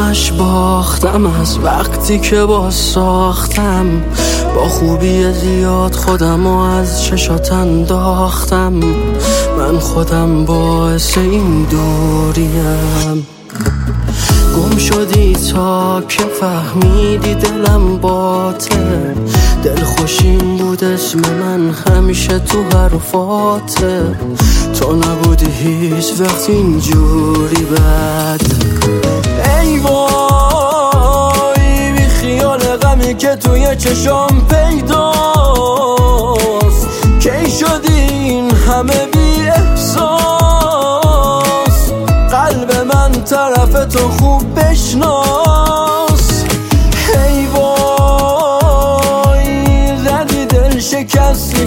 همش باختم از وقتی که با ساختم، با خوبی زیاد خودمو از چشات انداختم. من خودم باعث این دوریم. گم شدی تا که فهمیدی دلم باته، دل خوشیم بود اسم من همیشه تو حرفاته. تو نبودی هیچ وقت اینجوری بد. ای وای بی خیال غمی که توی چشام پیداست، کی شدی این همه بی احساس؟ قلب من طرف تو خوب بشناس. ای وای زدی دل شکستی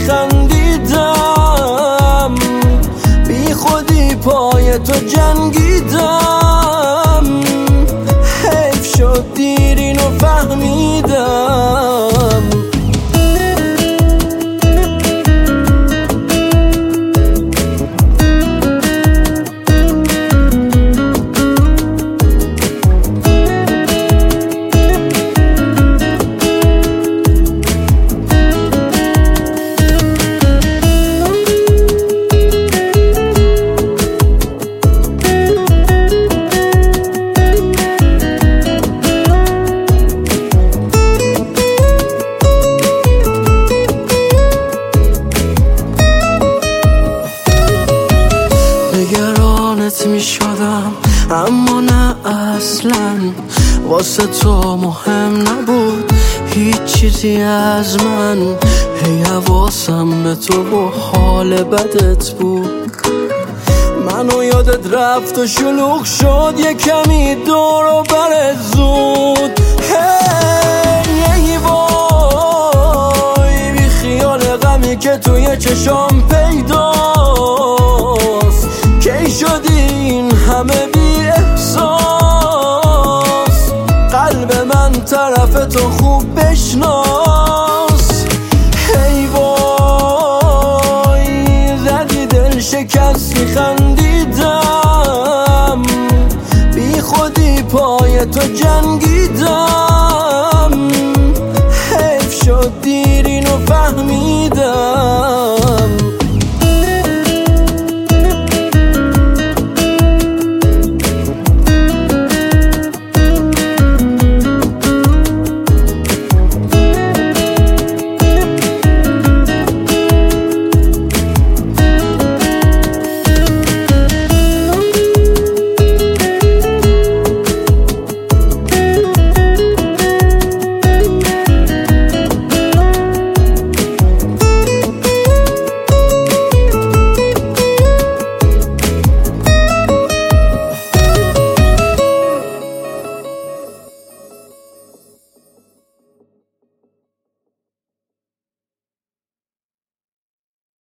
خندیدم، بی خودی پای تو جنگیدم. حیف شد دیر اینو فهمیدم. نگرانت می شدم اما نه اصلا، واسه تو مهم نبود هیچ چیزی از من. هی حواسم به تو و حال بدت بود. منو یادت رفت و شلوغ شد یه کمی دور و بر زود. هی وای بی خیال غمی که توی چشام پیداست، کی شدی این همه بی احساس؟ قلب من طرف تو خوب بشناس. ای وای زدی دل شکستی خندیدم، بی خودی پای تو جنگیدم.